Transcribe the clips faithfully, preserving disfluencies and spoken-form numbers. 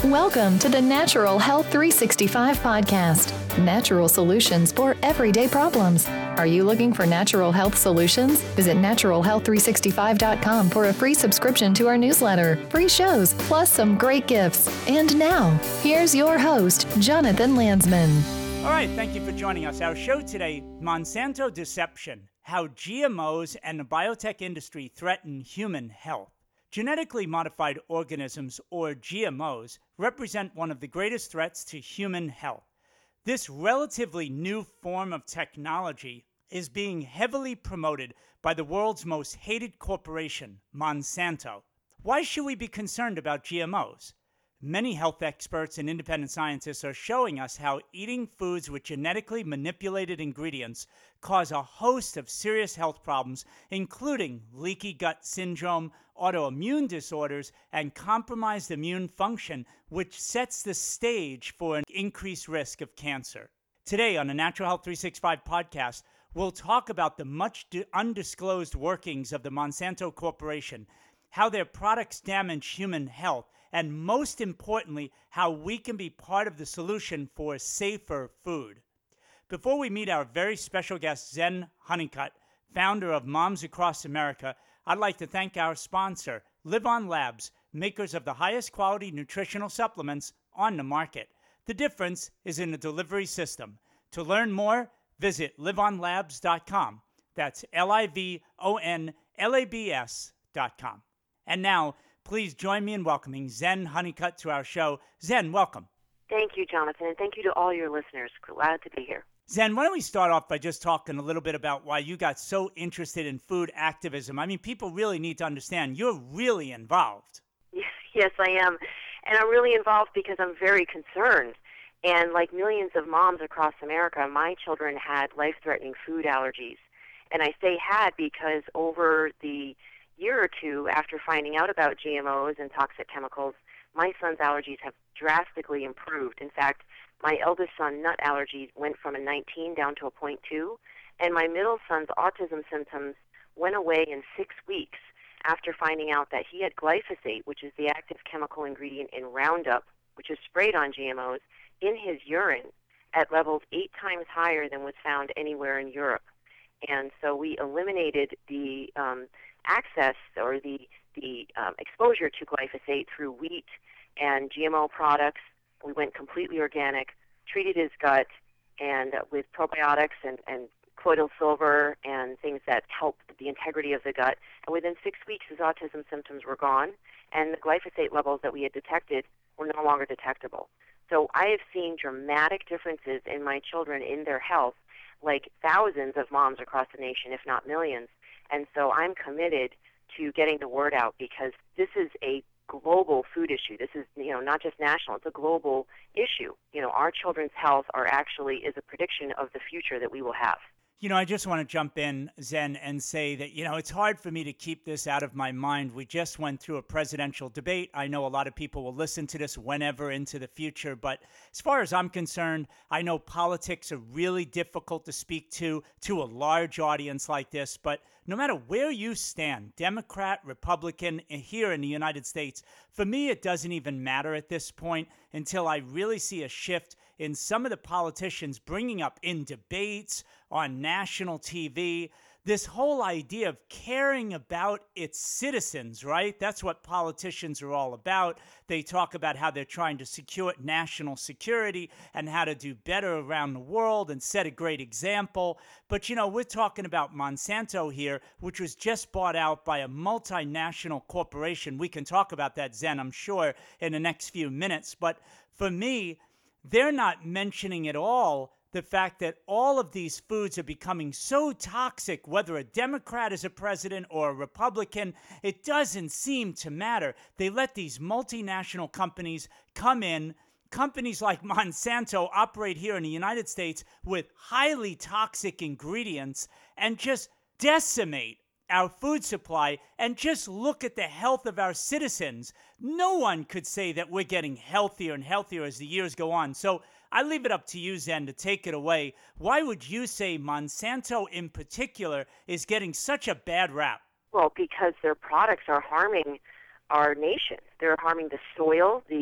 Welcome to the Natural Health three sixty-five podcast. Natural solutions for everyday problems. Are you looking for natural health solutions? Visit natural health three sixty-five dot com for a free subscription to our newsletter, free shows, plus some great gifts. And now, here's your host, Jonathan Landsman. All right, thank you for joining us. Our show today, Monsanto Deception, How G M Os and the Biotech Industry Threaten Human Health. Genetically modified organisms, or G M Os, represent one of the greatest threats to human health. This relatively new form of technology is being heavily promoted by the world's most hated corporation, Monsanto. Why should we be concerned about G M Os? Many health experts and independent scientists are showing us how eating foods with genetically manipulated ingredients cause a host of serious health problems, including leaky gut syndrome, autoimmune disorders, and compromised immune function, which sets the stage for an increased risk of cancer. Today on the Natural Health three sixty-five podcast, we'll talk about the much undisclosed workings of the Monsanto Corporation, how their products damage human health, and most importantly, how we can be part of the solution for safer food. Before we meet our very special guest, Zen Honeycutt, founder of Moms Across America, I'd like to thank our sponsor, Live On Labs, makers of the highest quality nutritional supplements on the market. The difference is in the delivery system. To learn more, visit live on labs dot com. That's L I V O N L A B S dot com. And now, please join me in welcoming Zen Honeycutt to our show. Zen, welcome. Thank you, Jonathan, and thank you to all your listeners. Glad to be here. Zen, why don't we start off by just talking a little bit about why you got so interested in food activism? I mean, people really need to understand you're really involved. Yes, I am. And I'm really involved because I'm very concerned. And like millions of moms across America, my children had life-threatening food allergies. And I say had because over the year or two after finding out about G M Os and toxic chemicals, my son's allergies have drastically improved. In fact, my eldest son, nut allergies, went from a nineteen down to a zero point two, and my middle son's autism symptoms went away in six weeks after finding out that he had glyphosate, which is the active chemical ingredient in Roundup, which is sprayed on G M Os, in his urine at levels eight times higher than was found anywhere in Europe. And so we eliminated the um, access or the, the um, exposure to glyphosate through wheat and G M O products. We went completely organic, treated his gut and uh, with probiotics and, and colloidal silver and things that help the integrity of the gut. And within six weeks, his autism symptoms were gone, and the glyphosate levels that we had detected were no longer detectable. So I have seen dramatic differences in my children in their health, like thousands of moms across the nation, if not millions. And so I'm committed to getting the word out because this is a global food issue. This is, you know, not just national, it's a global issue. You know, our children's health are actually is a prediction of the future that we will have. You know, I just want to jump in, Zen, and say that, you know, it's hard for me to keep this out of my mind. We just went through a presidential debate. I know a lot of people will listen to this whenever into the future, but as far as I'm concerned, I know politics are really difficult to speak to, to a large audience like this, but no matter where you stand, Democrat, Republican, here in the United States, for me, it doesn't even matter at this point until I really see a shift in some of the politicians bringing up in debates, on national T V, this whole idea of caring about its citizens, right? That's what politicians are all about. They talk about how they're trying to secure national security and how to do better around the world and set a great example. But, you know, we're talking about Monsanto here, which was just bought out by a multinational corporation. We can talk about that, Zen, I'm sure, in the next few minutes. But for me, they're not mentioning at all the fact that all of these foods are becoming so toxic, whether a Democrat is a president or a Republican, it doesn't seem to matter. They let these multinational companies come in. Companies like Monsanto operate here in the United States with highly toxic ingredients and just decimate our food supply and just look at the health of our citizens. No one could say that we're getting healthier and healthier as the years go on. So I leave it up to you, Zen, to take it away. Why would you say Monsanto in particular is getting such a bad rap? Well, because their products are harming our nation. They're harming the soil, the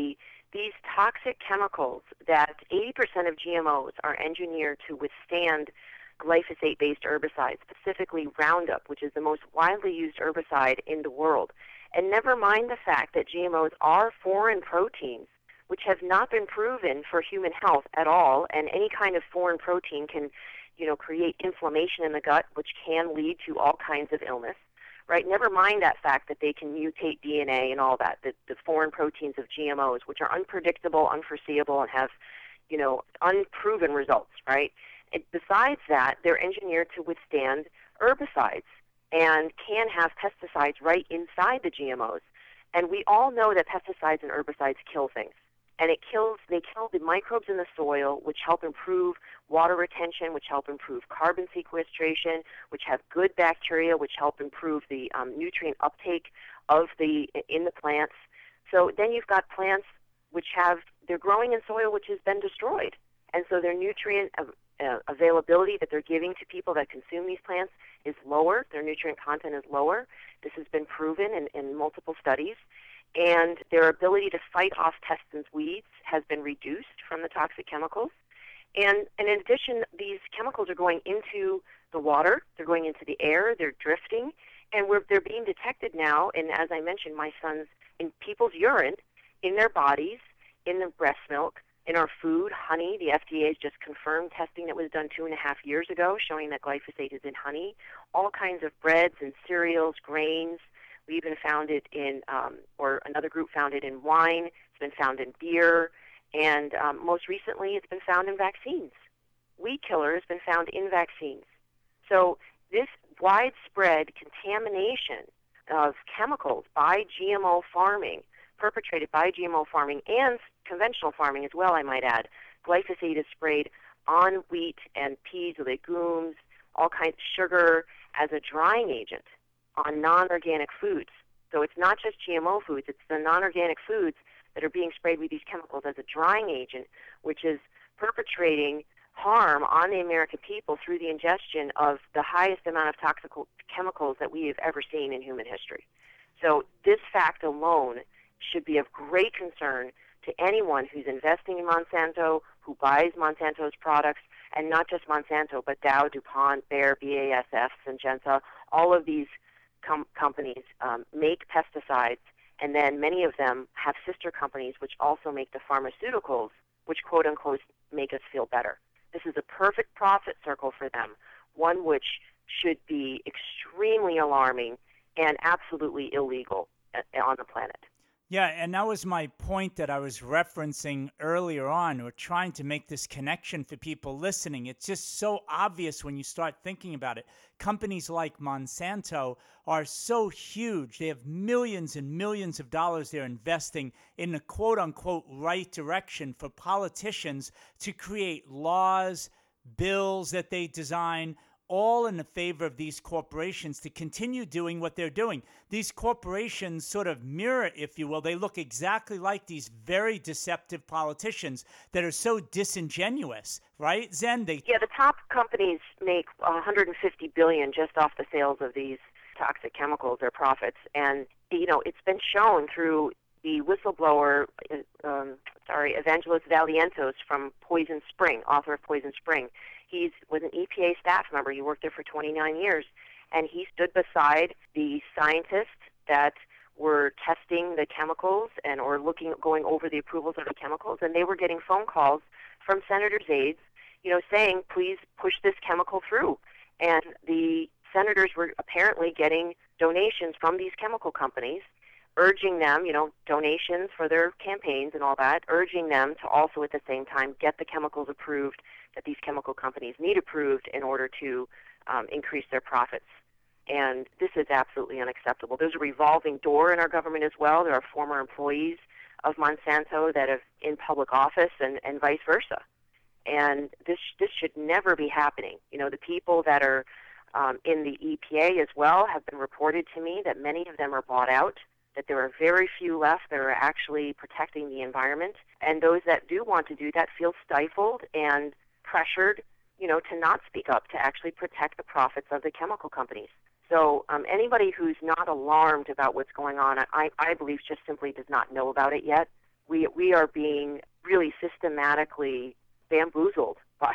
these toxic chemicals that eighty percent of G M Os are engineered to withstand glyphosate-based herbicides, specifically Roundup, which is the most widely used herbicide in the world. And never mind the fact that G M Os are foreign proteins, which have not been proven for human health at all, and any kind of foreign protein can, you know, create inflammation in the gut, which can lead to all kinds of illness, right? Never mind that fact that they can mutate D N A and all that, the, the foreign proteins of G M Os, which are unpredictable, unforeseeable, and have, you know, unproven results, right? And besides that, they're engineered to withstand herbicides and can have pesticides right inside the G M Os. And we all know that pesticides and herbicides kill things. And it kills, they kill the microbes in the soil, which help improve water retention, which help improve carbon sequestration, which have good bacteria, which help improve the um, nutrient uptake of the in the plants. So then you've got plants which have, they're growing in soil which has been destroyed. And so their nutrient uh, availability that they're giving to people that consume these plants is lower. Their nutrient content is lower. This has been proven in, in multiple studies. And their ability to fight off pests and weeds has been reduced from the toxic chemicals. And, and in addition, these chemicals are going into the water, they're going into the air, they're drifting, and we're, they're being detected now, and as I mentioned, my sons, in people's urine, in their bodies, in the breast milk, in our food, honey. The F D A has just confirmed testing that was done two and a half years ago showing that glyphosate is in honey, all kinds of breads and cereals, grains. We even found it in, um, or another group found it in wine. It's been found in beer. And um, most recently, it's been found in vaccines. Weed killer has been found in vaccines. So this widespread contamination of chemicals by G M O farming, perpetrated by G M O farming and conventional farming as well, I might add. Glyphosate is sprayed on wheat and peas, legumes, all kinds of sugar as a drying agent on non-organic foods. So it's not just G M O foods, it's the non-organic foods that are being sprayed with these chemicals as a drying agent, which is perpetrating harm on the American people through the ingestion of the highest amount of toxic chemicals that we have ever seen in human history. So this fact alone should be of great concern to anyone who's investing in Monsanto, who buys Monsanto's products, and not just Monsanto, but Dow, DuPont, Bayer, B A S F, Syngenta. All of these com- companies um, make pesticides, and then many of them have sister companies which also make the pharmaceuticals, which quote-unquote make us feel better. This is a perfect profit circle for them, one which should be extremely alarming and absolutely illegal on the planet. Yeah, and that was my point that I was referencing earlier on, or trying to make this connection for people listening. It's just so obvious when you start thinking about it. Companies like Monsanto are so huge. They have millions and millions of dollars they're investing in the quote-unquote right direction for politicians to create laws, bills that they design, all in the favor of these corporations to continue doing what they're doing. These corporations sort of mirror, if you will, they look exactly like these very deceptive politicians that are so disingenuous, right, Zen? They... Yeah, the top companies make one hundred fifty billion dollars just off the sales of these toxic chemicals, their profits. And, you know, it's been shown through the whistleblower, um, sorry, Evangelos Valientos from Poison Spring, author of Poison Spring. He was an E P A staff member. He worked there for twenty-nine years. And he stood beside the scientists that were testing the chemicals and or looking, going over the approvals of the chemicals. And they were getting phone calls from senators' aides, you know, saying, please push this chemical through. And the senators were apparently getting donations from these chemical companies, urging them, you know, donations for their campaigns and all that, urging them to also at the same time get the chemicals approved that these chemical companies need approved in order to um, increase their profits. And this is absolutely unacceptable. There's a revolving door in our government as well. There are former employees of Monsanto that have in public office and, and vice versa. And this this should never be happening. You know, the people that are um, in the E P A as well have been reported to me that many of them are bought out, that there are very few left that are actually protecting the environment. And those that do want to do that feel stifled and pressured, you know, to not speak up, to actually protect the profits of the chemical companies. So um, anybody who's not alarmed about what's going on, I, I believe just simply does not know about it yet. we we are being really systematically bamboozled by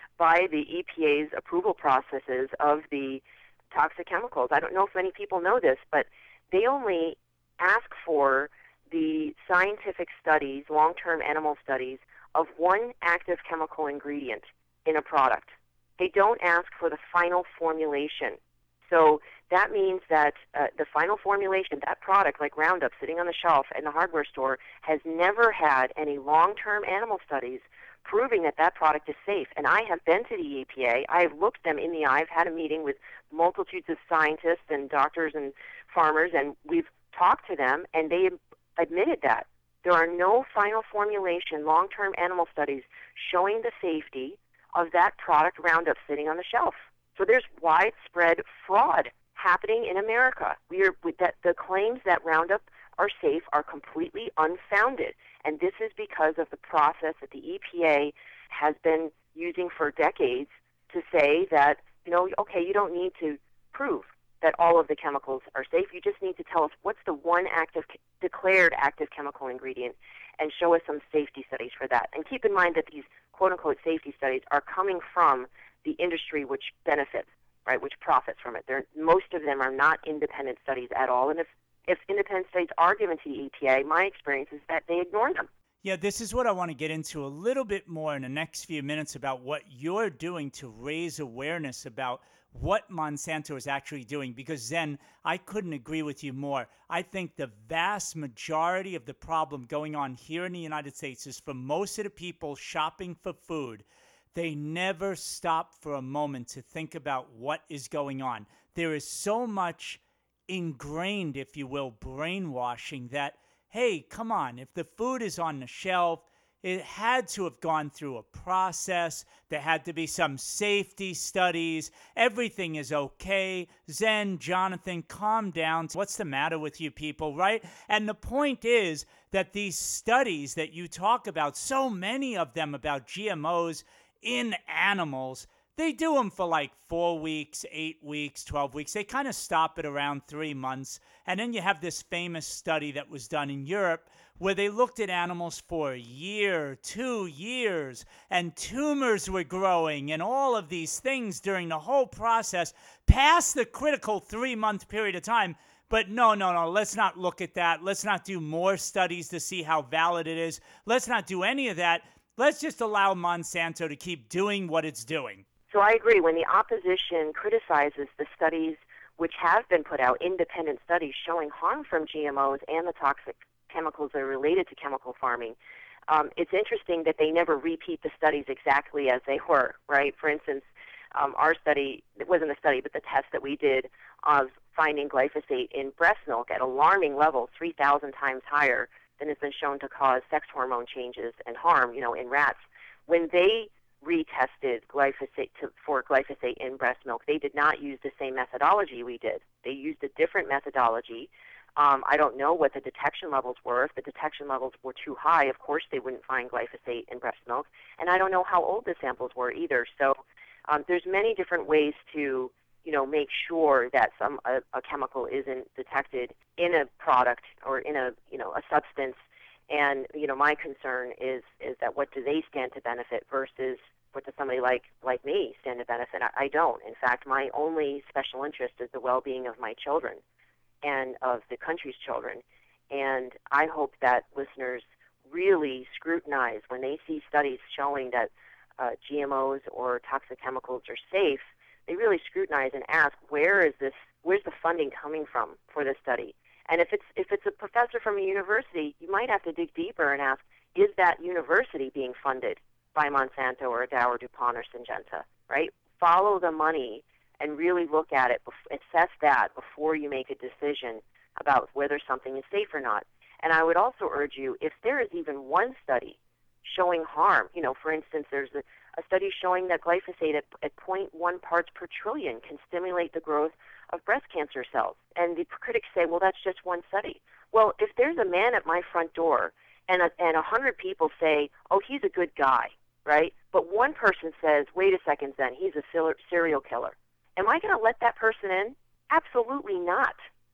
by the E P A's approval processes of the toxic chemicals. I don't know if many people know this, but they only ask for the scientific studies, long-term animal studies, of one active chemical ingredient in a product. They don't ask for the final formulation. So that means that uh, the final formulation, that product like Roundup sitting on the shelf in the hardware store, has never had any long-term animal studies proving that that product is safe. And I have been to the E P A. I have looked them in the eye. I've had a meeting with multitudes of scientists and doctors and farmers, and we've talked to them, and they admitted that. There are no final formulation long-term animal studies showing the safety of that product Roundup sitting on the shelf. So there's widespread fraud happening in America. We are, that the claims that Roundup are safe are completely unfounded. And this is because of the process that the E P A has been using for decades to say that, you know, okay, you don't need to prove that all of the chemicals are safe. You just need to tell us what's the one active, declared active chemical ingredient and show us some safety studies for that. And keep in mind that these quote-unquote safety studies are coming from the industry which benefits, right, which profits from it. They're, most of them are not independent studies at all. And if, if independent studies are given to the E P A, my experience is that they ignore them. Yeah, this is what I want to get into a little bit more in the next few minutes about what you're doing to raise awareness about what Monsanto is actually doing, because then I couldn't agree with you more. I think the vast majority of the problem going on here in the United States is for most of the people shopping for food, they never stop for a moment to think about what is going on. There is so much ingrained, if you will, brainwashing that, hey, come on, if the food is on the shelf, it had to have gone through a process. There had to be some safety studies. Everything is okay. Zen, Jonathan, calm down. What's the matter with you people, right? And the point is that these studies that you talk about, so many of them about G M Os in animals, they do them for like four weeks, eight weeks, twelve weeks. They kind of stop at around three months. And then you have this famous study that was done in Europe where they looked at animals for a year, two years, and tumors were growing and all of these things during the whole process past the critical three-month period of time. But no, no, no, let's not look at that. Let's not do more studies to see how valid it is. Let's not do any of that. Let's just allow Monsanto to keep doing what it's doing. So I agree. When the opposition criticizes the studies which have been put out, independent studies showing harm from G M Os and the toxic chemicals that are related to chemical farming, um, it's interesting that they never repeat the studies exactly as they were, right? For instance, um, our study, it wasn't a study, but the test that we did of finding glyphosate in breast milk at alarming levels, three thousand times higher than has been shown to cause sex hormone changes and harm, you know, in rats. When they retested glyphosate to, for glyphosate in breast milk, they did not use the same methodology we did. They used a different methodology. Um, I don't know what the detection levels were. If the detection levels were too high, of course they wouldn't find glyphosate in breast milk. And I don't know how old the samples were either. So um, there's many different ways to, you know, make sure that some a, a chemical isn't detected in a product or in a, you know, a substance. And, you know, my concern is is that what do they stand to benefit versus what does somebody like, like me stand to benefit? I, I don't. In fact, my only special interest is the well-being of my children and of the country's children. And I hope that listeners really scrutinize when they see studies showing that uh, G M Os or toxic chemicals are safe. They really scrutinize and ask, where is this? Where's the funding coming from for this study? And if it's if it's a professor from a university, you might have to dig deeper and ask, is that university being funded by Monsanto or Dow or DuPont or Syngenta, right? Follow the money and really look at it, assess that before you make a decision about whether something is safe or not. And I would also urge you, if there is even one study showing harm, you know, for instance, there's a, a study showing that glyphosate at, at zero point one parts per trillion can stimulate the growth of breast cancer cells. And the critics say, well, that's just one study. Well, if there's a man at my front door and a, and a hundred people say, oh, he's a good guy, right? But one person says, wait a second, then, he's a serial killer. Am I going to let that person in? Absolutely not.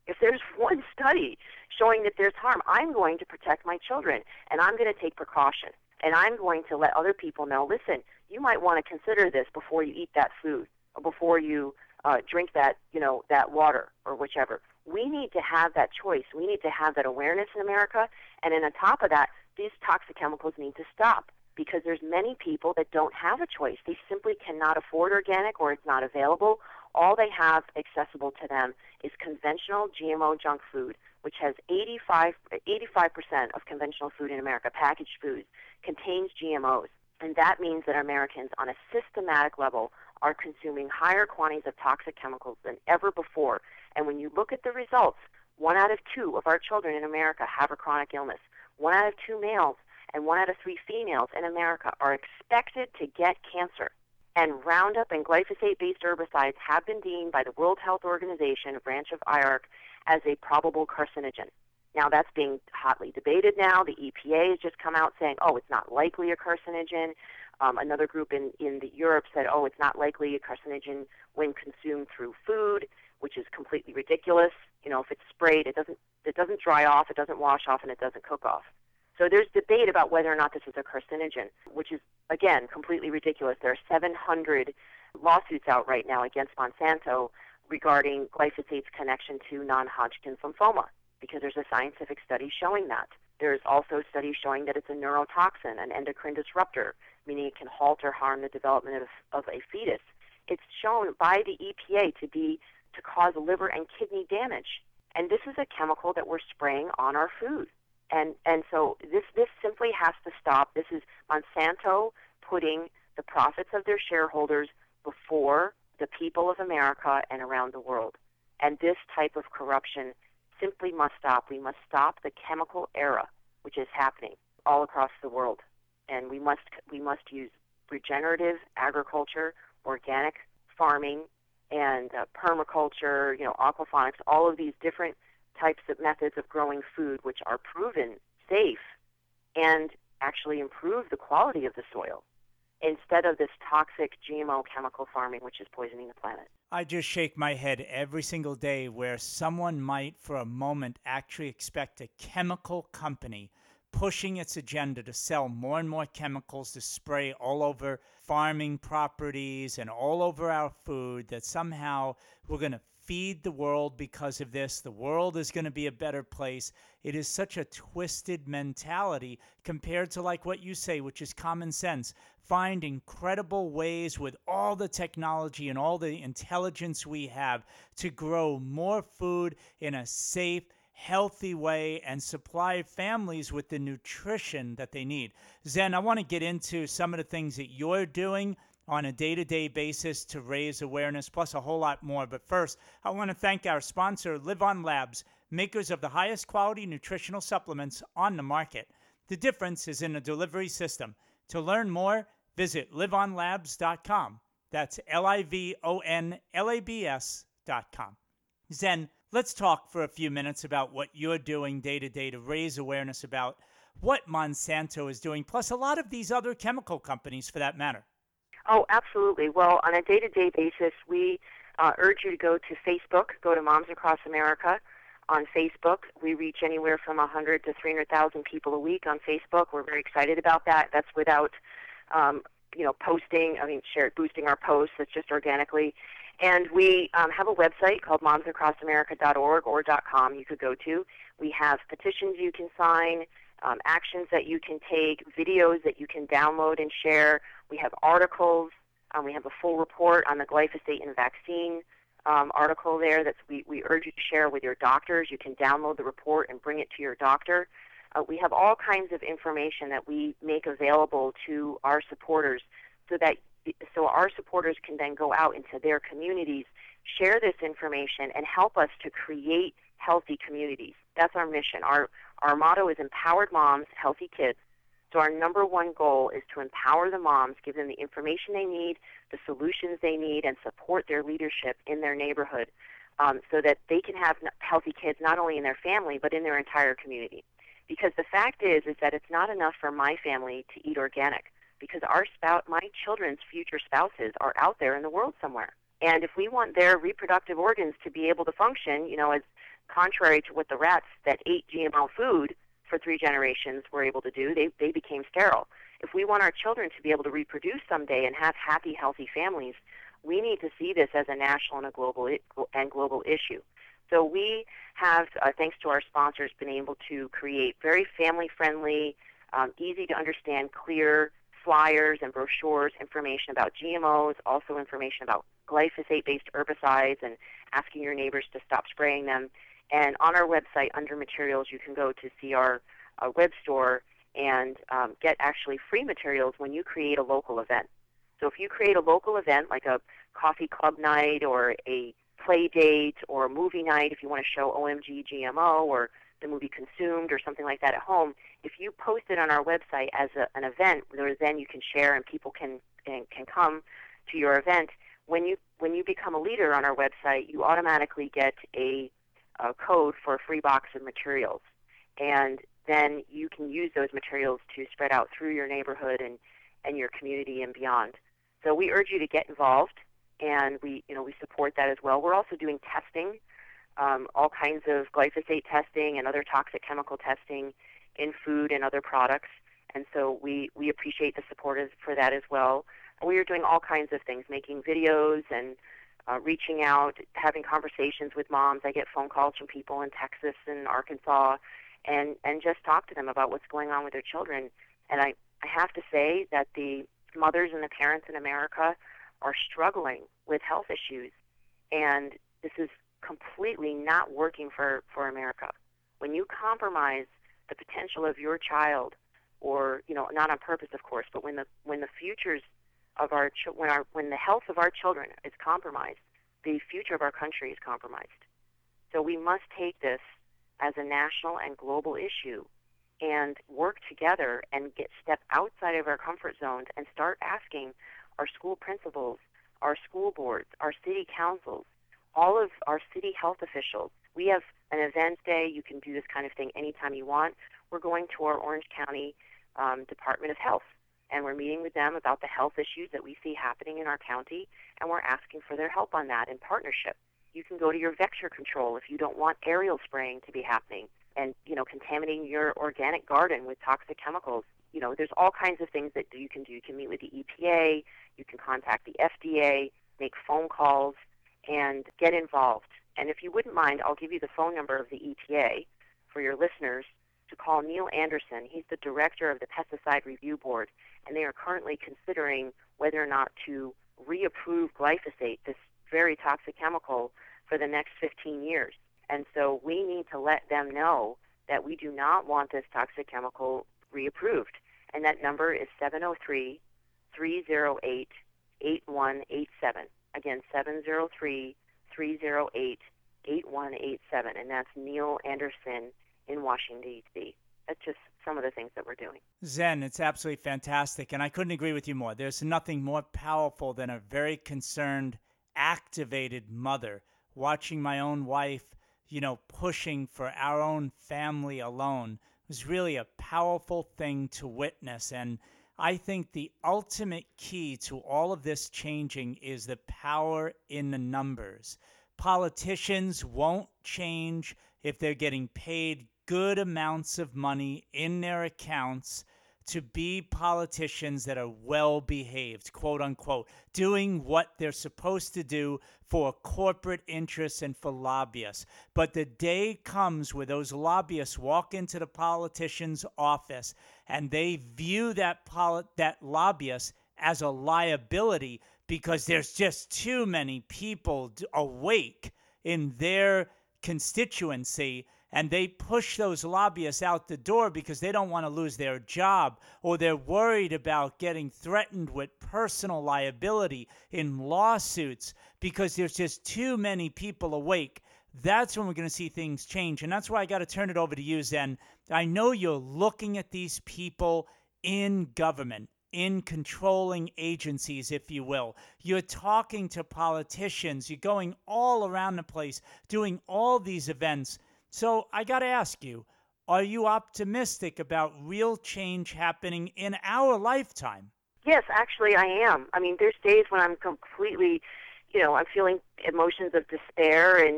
If there's one study showing that there's harm, I'm going to protect my children, and I'm going to take precaution. And I'm going to let other people know, listen, you might want to consider this before you eat that food or before you uh, drink that, you know, that water or whichever. We need to have that choice. We need to have that awareness in America. And then on top of that, these toxic chemicals need to stop because there's many people that don't have a choice. They simply cannot afford organic or it's not available. All they have accessible to them is conventional G M O junk food, which has eighty-five, eighty-five percent of conventional food in America, packaged foods, contains G M Os. And that means that Americans on a systematic level are consuming higher quantities of toxic chemicals than ever before. And when you look at the results, one out of two of our children in America have a chronic illness. One out of two males and one out of three females in America are expected to get cancer. And Roundup and glyphosate-based herbicides have been deemed by the World Health Organization, a branch of I A R C, as a probable carcinogen. Now, that's being hotly debated now. The E P A has just come out saying, oh, it's not likely a carcinogen. Um, another group in, in the Europe said, oh, it's not likely a carcinogen when consumed through food, which is completely ridiculous. You know, if it's sprayed, it doesn't it doesn't dry off, it doesn't wash off, and it doesn't cook off. So there's debate about whether or not this is a carcinogen, which is, again, completely ridiculous. There are seven hundred lawsuits out right now against Monsanto regarding glyphosate's connection to non-Hodgkin's lymphoma, because there's a scientific study showing that. There's also studies showing that it's a neurotoxin, an endocrine disruptor, meaning it can halt or harm the development of, of a fetus. It's shown by the E P A to be to cause liver and kidney damage. And this is a chemical that we're spraying on our food. And and so this, this simply has to stop. This is Monsanto putting the profits of their shareholders before the people of America and around the world. And this type of corruption simply must stop. We must stop the chemical era, which is happening all across the world. And we must we must use regenerative agriculture, organic farming, and uh, permaculture, you know, aquaponics, all of these different types of methods of growing food which are proven safe and actually improve the quality of the soil instead of this toxic G M O chemical farming which is poisoning the planet. I just shake my head every single day where someone might for a moment actually expect a chemical company pushing its agenda to sell more and more chemicals to spray all over farming properties and all over our food, that somehow we're going to feed the world because of this. The world is going to be a better place. It is such a twisted mentality compared to like what you say, which is common sense. Find incredible ways with all the technology and all the intelligence we have to grow more food in a safe, healthy way and supply families with the nutrition that they need. Zen, I want to get into some of the things that you're doing on a day-to-day basis to raise awareness, plus a whole lot more. But first, I want to thank our sponsor, Live On Labs, makers of the highest quality nutritional supplements on the market. The difference is in the delivery system. To learn more, visit live on labs dot com. That's L I V O N L A B S dot com. Zen, let's talk for a few minutes about what you're doing day-to-day to raise awareness about what Monsanto is doing, plus a lot of these other chemical companies for that matter. Oh, absolutely. Well, on a day-to-day basis, we uh, urge you to go to Facebook, go to Moms Across America on Facebook. We reach anywhere from one hundred to three hundred thousand people a week on Facebook. We're very excited about that. That's without, um, you know, posting, I mean, share, boosting our posts. It's just organically. And we um, have a website called moms across america dot org or .com you could go to. We have petitions you can sign, um, actions that you can take, videos that you can download and share. We have articles. Um, we have a full report on the glyphosate and vaccine um, article there that we, we urge you to share with your doctors. You can download the report and bring it to your doctor. Uh, we have all kinds of information that we make available to our supporters so that so our supporters can then go out into their communities, share this information, and help us to create healthy communities. That's our mission. Our, our motto is Empowered Moms, Healthy Kids. So our number one goal is to empower the moms, give them the information they need, the solutions they need, and support their leadership in their neighborhood um, so that they can have healthy kids not only in their family but in their entire community. Because the fact is, is that it's not enough for my family to eat organic, because our spouse, my children's future spouses are out there in the world somewhere. And if we want their reproductive organs to be able to function, you know, as contrary to what the rats that ate G M O food for three generations were able to do, they, they became sterile. If we want our children to be able to reproduce someday and have happy, healthy families, we need to see this as a national and a global and global issue. So we have, uh, thanks to our sponsors, been able to create very family-friendly, um, easy-to-understand, clear flyers and brochures, information about G M Os, also information about glyphosate-based herbicides and asking your neighbors to stop spraying them. And on our website, under materials, you can go to see our uh, web store and um, get actually free materials when you create a local event. So if you create a local event like a coffee club night or a play date or a movie night, if you want to show O M G G M O or the movie Consumed or something like that at home, if you post it on our website as a, an event, where then you can share and people can and can come to your event. When you when you become a leader on our website, you automatically get a, a code for a free box of materials, and then you can use those materials to spread out through your neighborhood and, and your community and beyond. So we urge you to get involved, and we you know we support that as well. We're also doing testing, um, all kinds of glyphosate testing and other toxic chemical testing in food and other products, and so we, we appreciate the support for that as well. We are doing all kinds of things, making videos and uh, reaching out, having conversations with moms. I get phone calls from people in Texas and Arkansas, and, and just talk to them about what's going on with their children. And I, I have to say that the mothers and the parents in America are struggling with health issues, and this is completely not working for, for America. When you compromise the potential of your child, or you know, not on purpose, of course, but when the when the futures of our ch- when our when the health of our children is compromised, the future of our country is compromised. So we must take this as a national and global issue, and work together and get step outside of our comfort zones and start asking our school principals, our school boards, our city councils, all of our city health officials. We have an event day. You can do this kind of thing anytime you want. We're going to our Orange County um, Department of Health, and we're meeting with them about the health issues that we see happening in our county, and we're asking for their help on that in partnership. You can go to your vector control if you don't want aerial spraying to be happening and, you know, contaminating your organic garden with toxic chemicals. You know, there's all kinds of things that you can do. You can meet with the E P A, you can contact the F D A, make phone calls, and get involved. And if you wouldn't mind, I'll give you the phone number of the E P A for your listeners to call Neil Anderson. He's the director of the Pesticide Review Board, and they are currently considering whether or not to reapprove glyphosate, this very toxic chemical, for the next fifteen years. And so we need to let them know that we do not want this toxic chemical reapproved. And that number is seven oh three, three oh eight, eight one eight seven. Again, seven oh three, three oh eight, eight one eight seven. And that's Neil Anderson in Washington, D C That's just some of the things that we're doing. Zen, it's absolutely fantastic. And I couldn't agree with you more. There's nothing more powerful than a very concerned, activated mother watching my own wife, you know, pushing for our own family alone. Was really a powerful thing to witness. And I think the ultimate key to all of this changing is the power in the numbers. Politicians won't change if they're getting paid good amounts of money in their accounts to be politicians that are well-behaved, quote unquote, doing what they're supposed to do for corporate interests and for lobbyists. But the day comes where those lobbyists walk into the politician's office and they view that poli- that lobbyist as a liability because there's just too many people awake in their constituency, and they push those lobbyists out the door because they don't want to lose their job, or they're worried about getting threatened with personal liability in lawsuits because there's just too many people awake. That's when we're going to see things change. And that's why I got to turn it over to you, Zen. I know you're looking at these people in government, in controlling agencies, if you will. You're talking to politicians. You're going all around the place, doing all these events. So I got to ask you, are you optimistic about real change happening in our lifetime? Yes, actually I am. I mean, there's days when I'm completely, you know, I'm feeling emotions of despair and,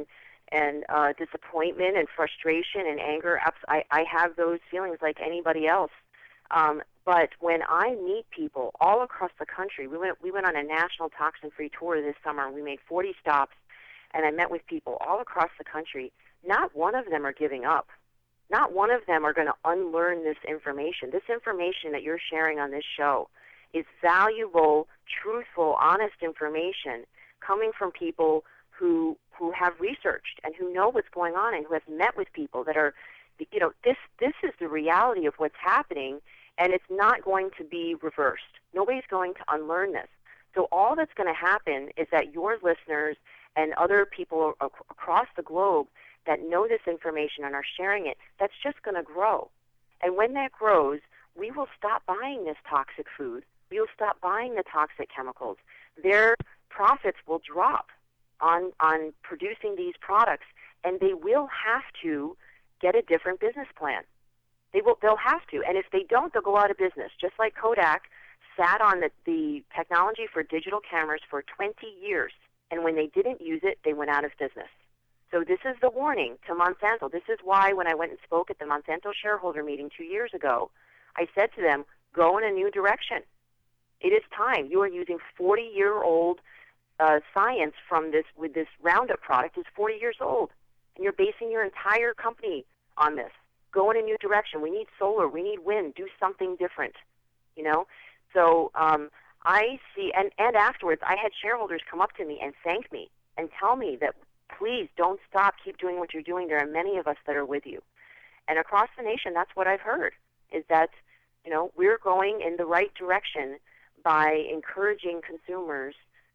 and uh, disappointment and frustration and anger. I, I have those feelings like anybody else. Um, but when I meet people all across the country, we went we went on a national toxin-free tour this summer. We made forty stops, and I met with people all across the country. Not one of them are giving up. Not one of them are going to unlearn this information. This information that you're sharing on this show is valuable, truthful, honest information coming from people who who have researched and who know what's going on and who have met with people that are, you know, this this is the reality of what's happening, and it's not going to be reversed. Nobody's going to unlearn this. So all that's going to happen is that your listeners and other people ac- across the globe that know this information and are sharing it, that's just going to grow. And when that grows, we will stop buying this toxic food. We will stop buying the toxic chemicals. Their profits will drop on on producing these products, and they will have to get a different business plan. They will they'll have to, and if they don't, they'll go out of business. Just like Kodak sat on the, the technology for digital cameras for twenty years, and when they didn't use it, they went out of business. So this is the warning to Monsanto. This is why when I went and spoke at the Monsanto shareholder meeting two years ago, I said to them, go in a new direction. It is time. You are using forty-year-old uh, science from this with this Roundup product. It's forty years old, and you're basing your entire company on this. Go in a new direction. We need solar. We need wind. Do something different, you know? So um, I see, and, and afterwards, I had shareholders come up to me and thank me and tell me that, please don't stop. Keep doing what you're doing. There are many of us that are with you. And across the nation, that's what I've heard, is that, you know, we're going in the right direction by encouraging consumers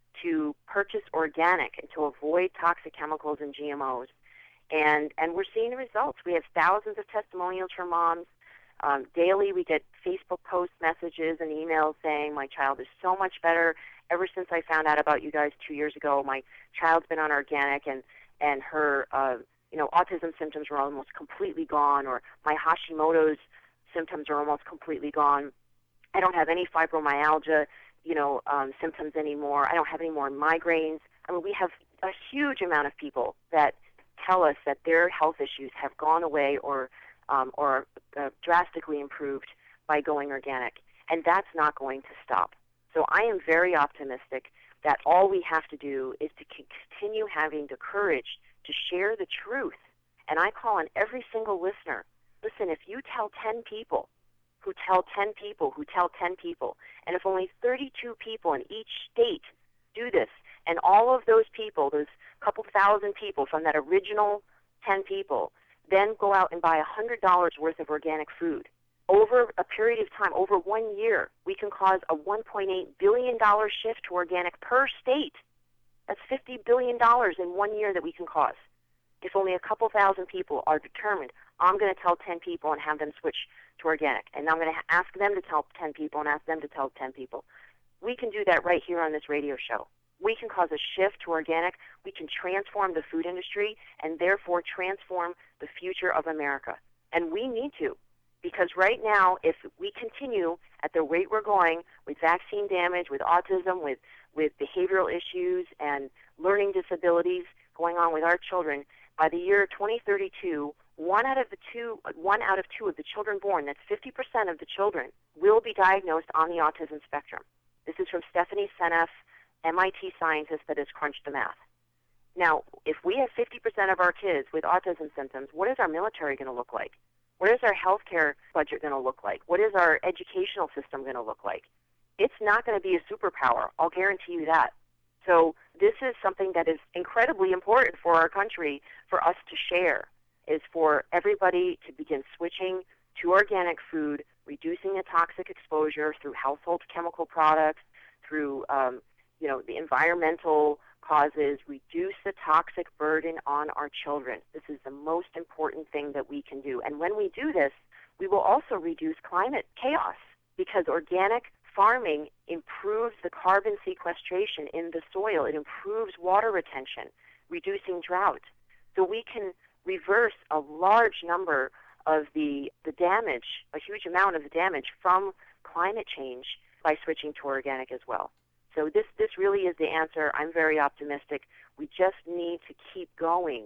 to purchase organic and to avoid toxic chemicals and G M Os. And and we're seeing the results. We have thousands of testimonials from moms. Um, daily we get Facebook post messages and emails saying, my child is so much better. Ever since I found out about you guys two years ago, my child's been on organic, and, and her uh, you know, autism symptoms are almost completely gone, or my Hashimoto's symptoms are almost completely gone. I don't have any fibromyalgia, you know, um, symptoms anymore. I don't have any more migraines. I mean, we have a huge amount of people that tell us that their health issues have gone away or um, or uh, drastically improved by going organic, and that's not going to stop. So I am very optimistic that all we have to do is to continue having the courage to share the truth. And I call on every single listener, listen, if you tell ten people, who tell ten people, who tell ten people, and if only thirty-two people in each state do this, and all of those people, those couple thousand people from that original ten people, then go out and buy one hundred dollars worth of organic food, over a period of time, over one year, we can cause a one point eight billion dollars shift to organic per state. That's fifty billion dollars in one year that we can cause. If only a couple thousand people are determined, I'm going to tell ten people and have them switch to organic. And I'm going to ask them to tell ten people and ask them to tell ten people. We can do that right here on this radio show. We can cause a shift to organic. We can transform the food industry and therefore transform the future of America. And we need to. Because right now, if we continue at the rate we're going with vaccine damage, with autism, with, with behavioral issues and learning disabilities going on with our children, by the year twenty thirty-two, one out of the two, one out of two of the children born, that's fifty percent of the children, will be diagnosed on the autism spectrum. This is from Stephanie Seneff, M I T scientist that has crunched the math. Now, if we have fifty percent of our kids with autism symptoms, what is our military going to look like? What is our healthcare budget going to look like? What is our educational system going to look like? It's not going to be a superpower. I'll guarantee you that. So this is something that is incredibly important for our country, for us to share, is for everybody to begin switching to organic food, reducing the toxic exposure through household chemical products, through um, you know, the environmental causes, reduce the toxic burden on our children. This is the most important thing that we can do. And when we do this, we will also reduce climate chaos, because organic farming improves the carbon sequestration in the soil. It improves water retention, reducing drought. So we can reverse a large number of the, the damage, a huge amount of the damage from climate change by switching to organic as well. So this, this really is the answer. I'm very optimistic. We just need to keep going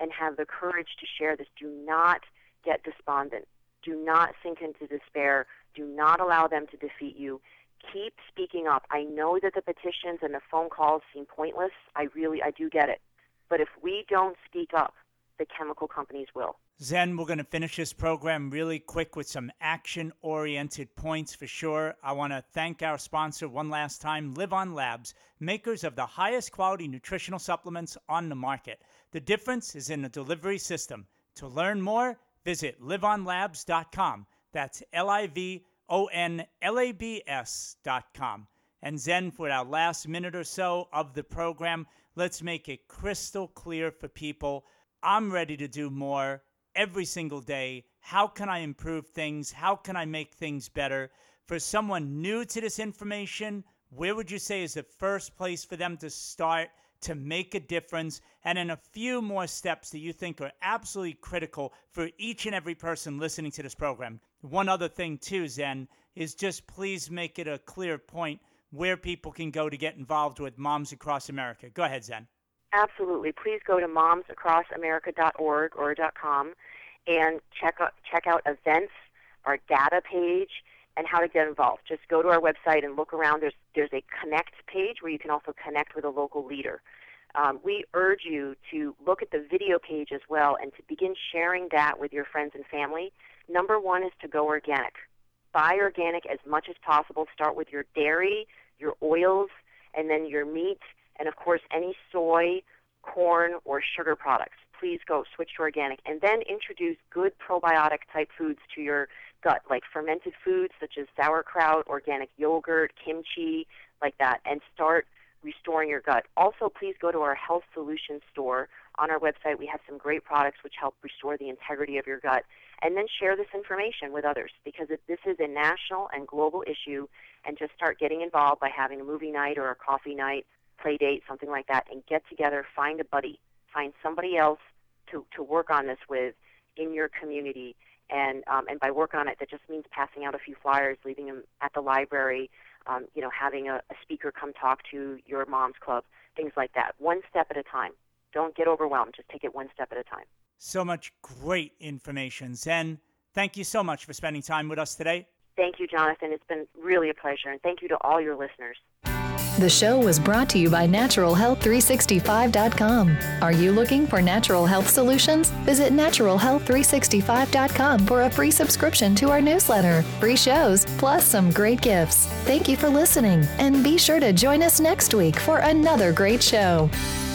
and have the courage to share this. Do not get despondent. Do not sink into despair. Do not allow them to defeat you. Keep speaking up. I know that the petitions and the phone calls seem pointless. I really, I do get it. But if we don't speak up, the chemical companies will. Zen, we're going to finish this program really quick with some action-oriented points for sure. I want to thank our sponsor one last time, Live On Labs, makers of the highest quality nutritional supplements on the market. The difference is in the delivery system. To learn more, visit live on labs dot com. That's L I V O N L A B S dot com. And Zen, for our last minute or so of the program, let's make it crystal clear for people. I'm ready to do more every single day. How can I improve things? How can I make things better? For someone new to this information, where would you say is the first place for them to start to make a difference? And in a few more steps that you think are absolutely critical for each and every person listening to this program. One other thing too, Zen, is just please make it a clear point where people can go to get involved with Moms Across America. Go ahead, Zen. Absolutely. Please go to moms across america dot org or .com and check out, check out events, our data page, and how to get involved. Just go to our website and look around. There's, there's a connect page where you can also connect with a local leader. Um, we urge you to look at the video page as well and to begin sharing that with your friends and family. Number one is to go organic. Buy organic as much as possible. Start with your dairy, your oils, and then your meat, and of course any soy, corn, or sugar products. Please go switch to organic. And then introduce good probiotic type foods to your gut, like fermented foods such as sauerkraut, organic yogurt, kimchi, like that, and start restoring your gut. Also, please go to our Health Solutions store. On our website, we have some great products which help restore the integrity of your gut. And then share this information with others, because if this is a national and global issue, and just start getting involved by having a movie night or a coffee night, play date, something like that, and get together, find a buddy, find somebody else to, to work on this with in your community. And um, and by work on it, that just means passing out a few flyers, leaving them at the library, um, you know, having a, a speaker come talk to your mom's club, things like that. One step at a time. Don't get overwhelmed. Just take it one step at a time. So much great information. Zen, thank you so much for spending time with us today. Thank you, Jonathan. It's been really a pleasure, and thank you to all your listeners. The show was brought to you by natural health three sixty-five dot com. Are you looking for natural health solutions? Visit natural health three sixty-five dot com for a free subscription to our newsletter, free shows, plus some great gifts. Thank you for listening, and be sure to join us next week for another great show.